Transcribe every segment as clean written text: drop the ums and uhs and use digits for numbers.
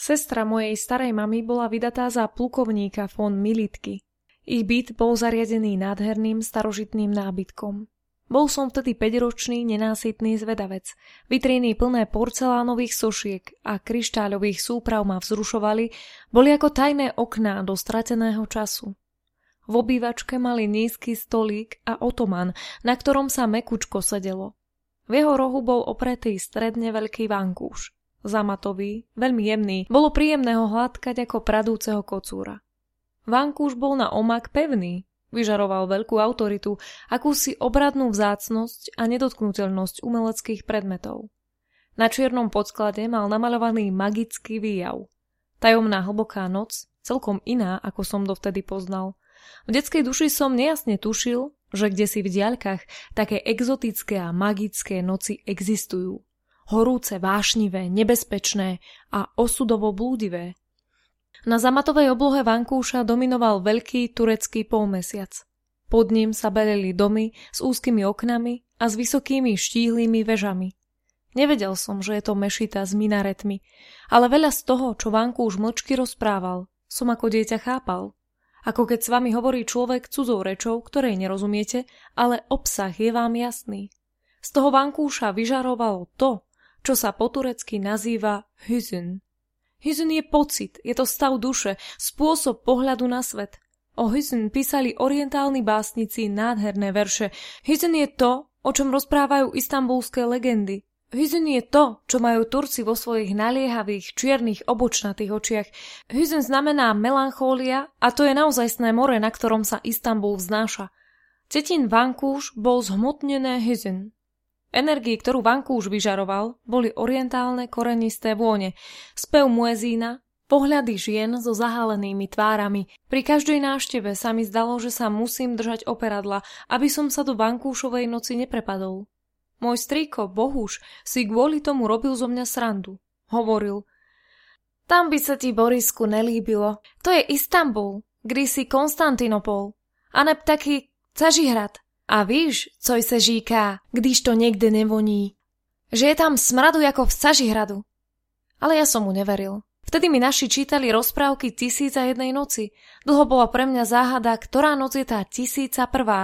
Sestra mojej starej mamy bola vydatá za plukovníka von Militky. Ich byt bol zariadený nádherným starožitným nábytkom. Bol som vtedy 5-ročný nenásytný zvedavec. Vitríny plné porcelánových sošiek a kryštáľových súprav ma vzrušovali, boli ako tajné okná do strateného času. V obývačke mali nízky stolík a otoman, na ktorom sa mekučko sedelo. V jeho rohu bol opretý stredne veľký vankúš. Zamatový, veľmi jemný, bolo príjemné ho hladkať ako pradúceho kocúra. Vankúš bol na omak pevný, vyžaroval veľkú autoritu, akúsi obradnú vzácnosť a nedotknuteľnosť umeleckých predmetov. Na čiernom podsklade mal namaľovaný magický výjav. Tajomná hlboká noc, celkom iná, ako som dovtedy poznal. V detskej duši som nejasne tušil, že kdesi v diaľkach také exotické a magické noci existujú. Horúce, vášnivé, nebezpečné a osudovo blúdivé. Na zamatovej oblohe vankúša dominoval veľký turecký polmesiac. Pod ním sa belili domy s úzkymi oknami a s vysokými štíhlými vežami. Nevedel som, že je to mešita s minaretmi, ale veľa z toho, čo vankúš mlčky rozprával, som ako dieťa chápal. Ako keď s vami hovorí človek cudzou rečou, ktorej nerozumiete, ale obsah je vám jasný. Z toho vankúša vyžarovalo to, čo sa po turecky nazýva hüzün. Hüzün je pocit, je to stav duše, spôsob pohľadu na svet. O hüzün písali orientálni básnici nádherné verše. Hüzün je to, o čom rozprávajú istanbulské legendy. Hüzün je to, čo majú Turci vo svojich naliehavých, čiernych, obočnatých očiach. Hüzün znamená melanchólia a to je naozajstné more, na ktorom sa Istanbul vznáša. Tetin vankúš bol zhmotnené hüzün. Energii, ktorú vankúš vyžaroval, boli orientálne korenisté vône, spev muezína, pohľady žien so zahalenými tvárami. Pri každej návšteve sa mi zdalo, že sa musím držať operadla, aby som sa do vankúšovej noci neprepadol. Môj strýko, Bohuš, si kvôli tomu robil zo mňa srandu. Hovoril: Tam by sa ti, Borisku, nelíbilo. To je Istanbul, kdysi Konstantinopol. A neb taký Cažihrad. A víš, co se říká, když to niekde nevoní? Že je tam smradu ako v Cažihradu. Ale ja som mu neveril. Vtedy mi naši čítali rozprávky 1001 noci. Dlho bola pre mňa záhada, ktorá noc je tá 1001.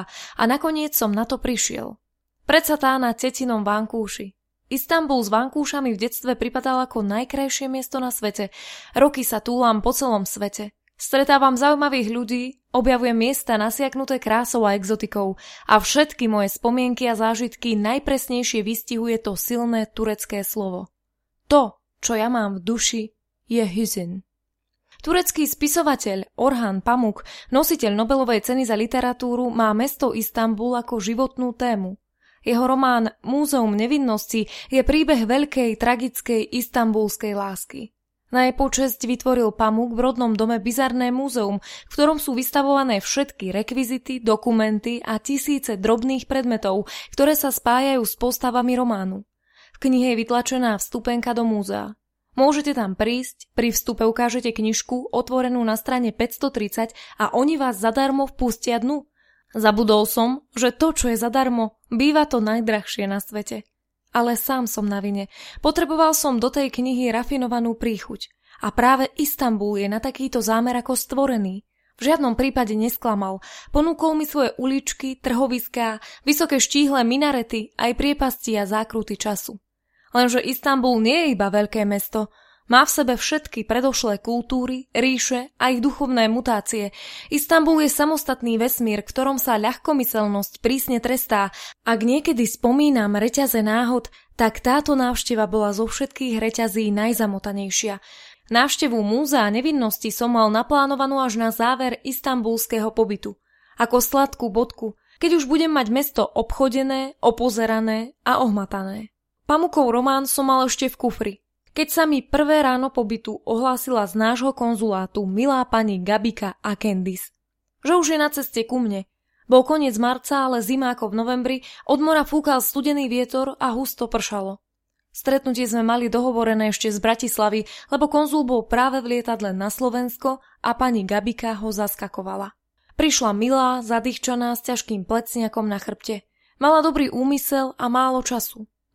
A nakoniec som na to prišiel. Predsa tá na tetinom vankúši. Istanbul s vankúšami v detstve pripadal ako najkrajšie miesto na svete. Roky sa túlam po celom svete. Stretávam zaujímavých ľudí, objavujem miesta nasiaknuté krásou a exotikou a všetky moje spomienky a zážitky najpresnejšie vystihuje to silné turecké slovo. To, čo ja mám v duši, je hüzün. Turecký spisovateľ Orhan Pamuk, nositeľ Nobelovej ceny za literatúru, má mesto Istanbul ako životnú tému. Jeho román Múzeum nevinnosti je príbeh veľkej, tragickej istanbulskej lásky. Na jej počesť vytvoril Pamuk v rodnom dome bizarné múzeum, v ktorom sú vystavované všetky rekvizity, dokumenty a tisíce drobných predmetov, ktoré sa spájajú s postavami románu. V knihe je vytlačená vstupenka do múzea. Môžete tam prísť, pri vstupe ukážete knižku otvorenú na strane 530 a oni vás zadarmo vpustia dnu. Zabudol som, že to, čo je zadarmo, býva to najdrahšie na svete. Ale sám som na vine. Potreboval som do tej knihy rafinovanú príchuť. A práve Istanbul je na takýto zámer ako stvorený. V žiadnom prípade nesklamal. Ponúkol mi svoje uličky, trhoviská, vysoké štíhle minarety, aj priepasti a zákruty času. Lenže Istanbul nie je iba veľké mesto. Má v sebe všetky predošlé kultúry, ríše a ich duchovné mutácie. Istanbul je samostatný vesmír, v ktorom sa ľahkomyselnosť prísne trestá. Ak niekedy spomínam reťaze náhod, tak táto návšteva bola zo všetkých reťazí najzamotanejšia. Návštevu Múzea nevinnosti som mal naplánovanú až na záver istanbulského pobytu. Ako sladkú bodku, keď už budem mať mesto obchodené, opozerané a ohmatané. Pamukov román som mal ešte v kufri. Keď sa mi prvé ráno pobytu ohlásila z nášho konzulátu milá pani Gabika a Candice, že už je na ceste ku mne. Bol koniec marca, ale zima ako v novembri, od mora fúkal studený vietor a husto pršalo. Stretnutie sme mali dohovorené ešte z Bratislavy, lebo konzul bol práve v lietadle na Slovensko a pani Gabika ho zaskakovala. Prišla milá, zadýchčaná s ťažkým plecniakom na chrbte. Mala dobrý úmysel a málo času.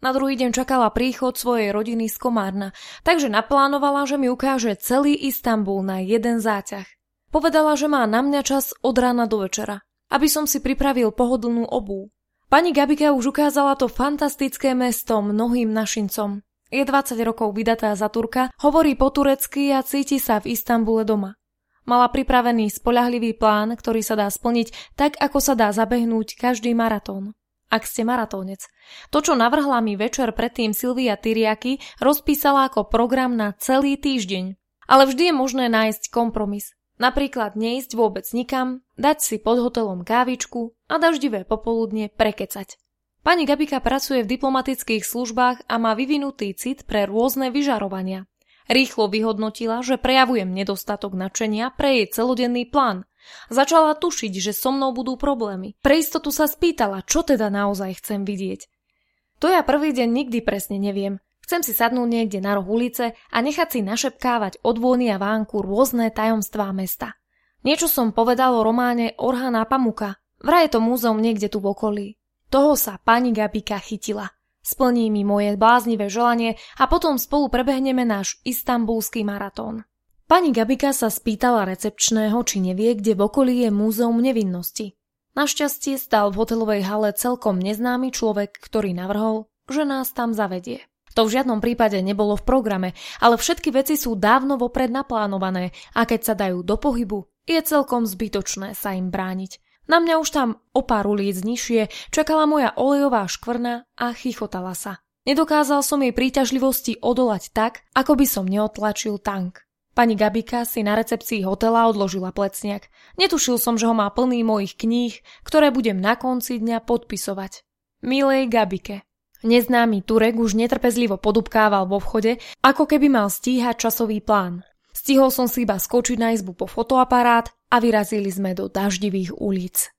Na druhý deň čakala príchod svojej rodiny z Komárna, takže naplánovala, že mi ukáže celý Istanbul na jeden záťah. Povedala, že má na mňa čas od rána do večera, aby som si pripravil pohodlnú obuv. Pani Gabika už ukázala to fantastické mesto mnohým našincom. Je 20 rokov vydatá za Turka, hovorí po turecky a cíti sa v Istanbule doma. Mala pripravený spoľahlivý plán, ktorý sa dá splniť tak, ako sa dá zabehnúť každý maratón. Ak ste maratónec. To, čo navrhla mi večer predtým Silvia Tyriaki, rozpísala ako program na celý týždeň. Ale vždy je možné nájsť kompromis. Napríklad neísť vôbec nikam, dať si pod hotelom kávičku a daždivé popoludne prekecať. Pani Gabika pracuje v diplomatických službách a má vyvinutý cit pre rôzne vyžarovania. Rýchlo vyhodnotila, že prejavujem nedostatok nadšenia pre jej celodenný plán. Začala tušiť, že so mnou budú problémy. Pre istotu sa spýtala, čo teda naozaj chcem vidieť. To ja prvý deň nikdy presne neviem. Chcem si sadnúť niekde na roh ulice a nechať si našepkávať od vôny a vánku rôzne tajomstvá mesta. Niečo som povedal o románe Orhana Pamuka. Vraj je to múzeum niekde tu v okolí. Toho sa pani Gabika chytila. Splní mi moje bláznivé želanie a potom spolu prebehneme náš istanbulský maratón. Pani Gabika sa spýtala recepčného, či nevie, kde v okolí je múzeum nevinnosti. Našťastie stál v hotelovej hale celkom neznámy človek, ktorý navrhol, že nás tam zavedie. To v žiadnom prípade nebolo v programe, ale všetky veci sú dávno vopred naplánované a keď sa dajú do pohybu, je celkom zbytočné sa im brániť. Na mňa už tam o pár ulic nižšie čakala moja olejová škvrna a chichotala sa. Nedokázal som jej príťažlivosti odolať tak, ako by som neotlačil tank. Pani Gabika si na recepcii hotela odložila plecniak. Netušil som, že ho má plný mojich kníh, ktoré budem na konci dňa podpisovať. Milej Gabike. Neznámy Turek už netrpezlivo podupkával vo vchode, ako keby mal stíhať časový plán. Stihol som si iba skočiť na izbu po fotoaparát a vyrazili sme do daždivých ulic.